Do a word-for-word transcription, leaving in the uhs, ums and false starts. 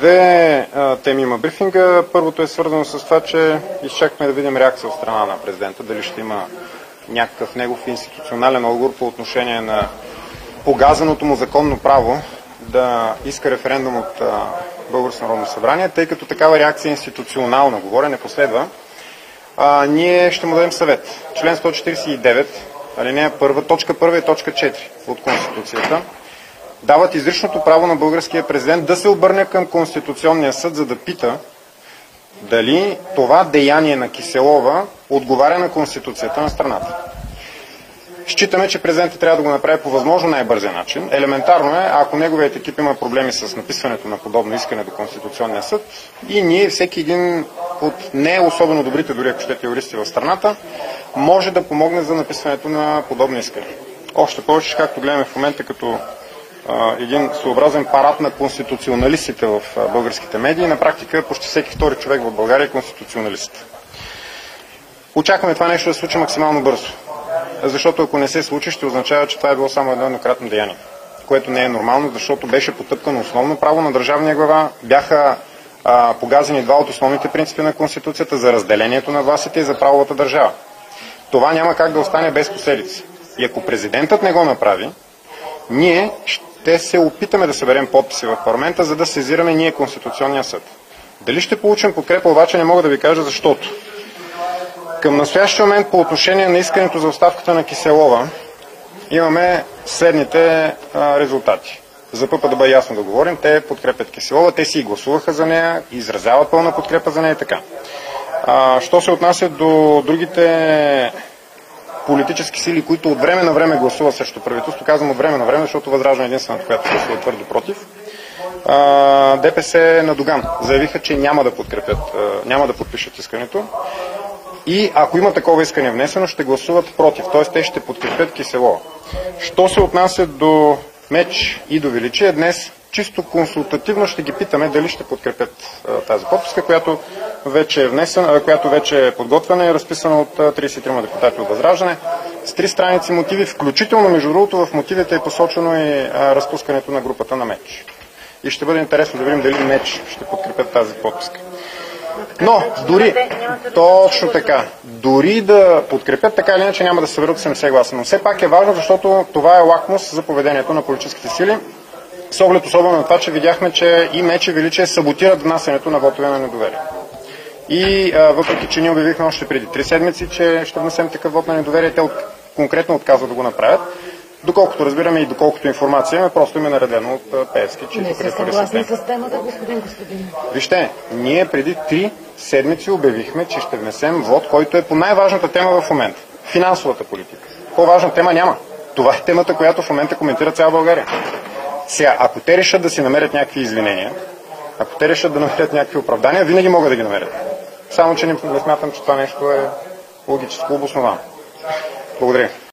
Две а, теми има брифинга. Първото е свързано с това, че изчакахме да видим реакция от страна на президента, дали ще има някакъв негов институционален отговор по отношение на погазаното му законно право да иска референдум от а, Българското народно събрание, тъй като такава реакция институционална, говоря, не последва. А, ние ще му дадем съвет. Член сто четиридесет и девет, алинея първа, точка първа и точка четири от Конституцията дават изричното право на българския президент да се обърне към Конституционния съд, за да пита дали това деяние на Киселова отговаря на Конституцията на страната. Считаме, че президентът трябва да го направи по възможно най-бързия начин. Елементарно е, ако неговият екип има проблеми с написването на подобно искане до Конституционния съд, и ние, всеки един от не особено добрите, дори ако щете, юристи в страната, може да помогне за написването на подобно искане. Още повече, както гледаме в момента като а, един своеобразен парад на конституционалистите в а, българските медии, на практика почти всеки втори човек в България е конституционалист. Очакваме това нещо да се случи максимално бързо. Защото ако не се случи, ще означава, че това е било само едно еднократно деяние, което не е нормално, защото беше потъпкано основно право на държавния глава, бяха а, погазени два от основните принципи на Конституцията за разделението на властите и за правовата държава. Това няма как да остане без последици. И ако президентът не го направи, ние ще се опитаме да съберем подписи в парламента, за да сезираме ние Конституционния съд. Дали ще получим подкрепа, обаче не мога да ви кажа, защото към настоящия момент по отношение на искането за оставката на Киселова имаме следните а, резултати. За пъпа да бъде ясно да говорим, те подкрепят Киселова, те си и гласуваха за нея, изразяват пълна подкрепа за нея и така. А, що се отнася до другите политически сили, които от време на време гласуват срещу правителство, казвам от време на време, защото Възраждане е единствената, която гласува твърдо против, а, ДПС на Доган заявиха, че няма да подкрепят, а, няма да подпишат искането. И ако има такова искане внесено, ще гласуват против, т.е. те ще подкрепят Киселова. Що се отнася до Меч и до Величие, днес чисто консултативно ще ги питаме дали ще подкрепят а, тази подписка, която вече е внесена, а, която вече е подготвена и е разписана от а, тридесет и трима депутати от Възраждане, с три страници мотиви, включително между другото в мотивите е посочено и а, разпускането на групата на Меч. И ще бъде интересно да видим дали Меч ще подкрепят тази подписка. Но, дори, точно така, дори да подкрепят, така или иначе няма да се съберат седемдесет гласа. Но все пак е важно, защото това е лакмус за поведението на политическите сили. С оглед особено на това, че видяхме, че и Меч и Величие саботират внасянето на вотове на недоверие. И а, въпреки, че ние обявихме още преди три седмици, че ще внесем такъв вод на недоверие, те от, конкретно отказват да го направят. Доколкото разбираме и доколкото информация, просто им е наредено от Пеевски, че не сте съгласни с темата, господин Господин. Вижте, ние преди три седмици обявихме, че ще внесем вод, който е по най-важната тема в момента – финансовата политика. По-важна тема няма. Това е темата, която в момента коментира цяла България. Сега, ако те решат да си намерят някакви извинения, ако те решат да намерят някакви оправдания, винаги могат да ги намерят. Само, че не, не смятам, че това нещо е логически обосновано. Благодаря.